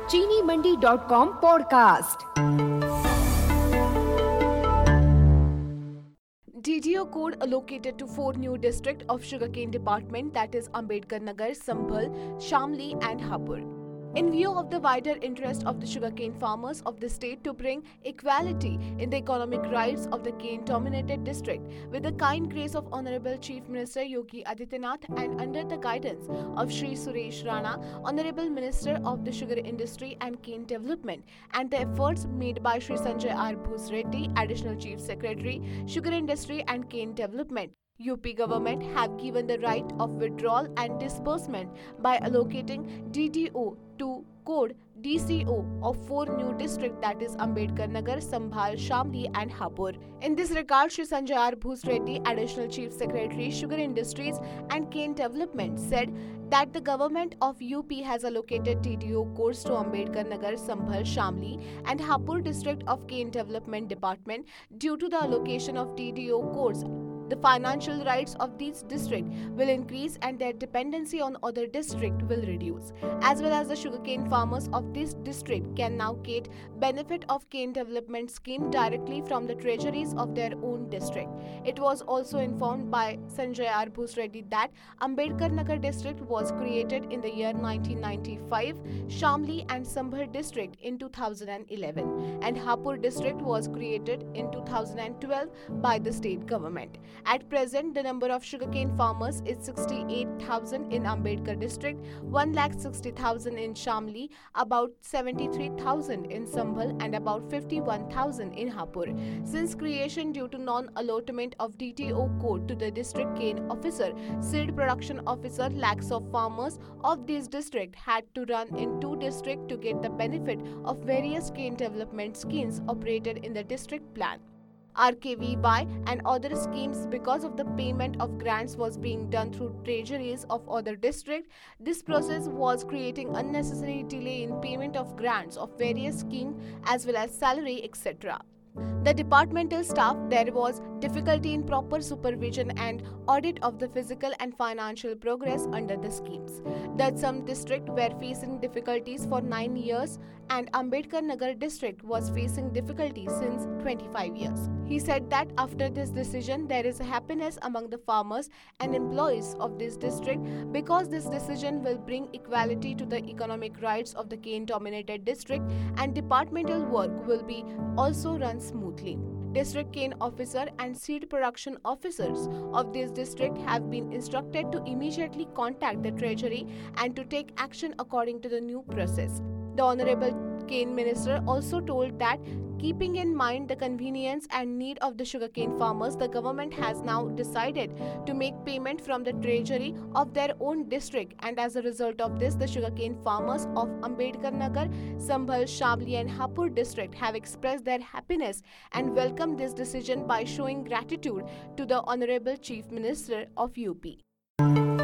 चीनीमंडी.com podcast. DDO code allocated to 4 new districts of sugarcane department, that is Ambedkar Nagar, Sambhal, Shamli and Hapur. In view of the wider interest of the sugarcane farmers of the state to bring equality in the economic rights of the cane-dominated district, with the kind grace of Honorable Chief Minister Yogi Adityanath and under the guidance of Shri Suresh Rana, Honorable Minister of the Sugar Industry and Cane Development, and the efforts made by Shri Sanjay R. Bhusreddy, Additional Chief Secretary, Sugar Industry and Cane Development, UP government have given the right of withdrawal and disbursement by allocating DDO to code DCO of 4 new districts, that is Ambedkar Nagar, Sambhal, Shamli and Hapur. In this regard, Shri Sanjay R. Bhusreddy, Additional Chief Secretary, Sugar Industries and Cane Development, said that the government of UP has allocated DDO codes to Ambedkar Nagar, Sambhal, Shamli and Hapur district of Cane Development Department. Due to the allocation of DDO codes, the financial rights of these districts will increase and their dependency on other districts will reduce. As well as the sugarcane farmers of this district can now get benefit of cane development scheme directly from the treasuries of their own district. It was also informed by Sanjay R. Bhusreddy that Ambedkar Nagar district was created in the year 1995, Shamli and Sambhal district in 2011, and Hapur district was created in 2012 by the state government. At present, the number of sugarcane farmers is 68,000 in Ambedkar district, 1,60,000 in Shamli, about 73,000 in Sambhal and about 51,000 in Hapur. Since creation due to non-allotment of DTO code to the district cane officer, seed production officer, lakhs of farmers of this district had to run in 2 districts to get the benefit of various cane development schemes operated in the district plan. RKVY and other schemes because of the payment of grants was being done through treasuries of other districts. This process was creating unnecessary delay in payment of grants of various schemes as well as salary, etc. The departmental staff, there was difficulty in proper supervision and audit of the physical and financial progress under the schemes. That some districts were facing difficulties for 9 years and Ambedkar Nagar district was facing difficulties since 25 years. He said that after this decision, there is happiness among the farmers and employees of this district because this decision will bring equality to the economic rights of the cane-dominated district and departmental work will be also run smoothly. District cane officer and seed production officers of this district have been instructed to immediately contact the treasury and to take action according to the new process. The Honorable Cane Minister also told that keeping in mind the convenience and need of the sugarcane farmers, the government has now decided to make payment from the treasury of their own district, and as a result of this, the sugarcane farmers of Ambedkar Nagar, Sambhal, Shamli and Hapur district have expressed their happiness and welcomed this decision by showing gratitude to the Honorable Chief Minister of UP.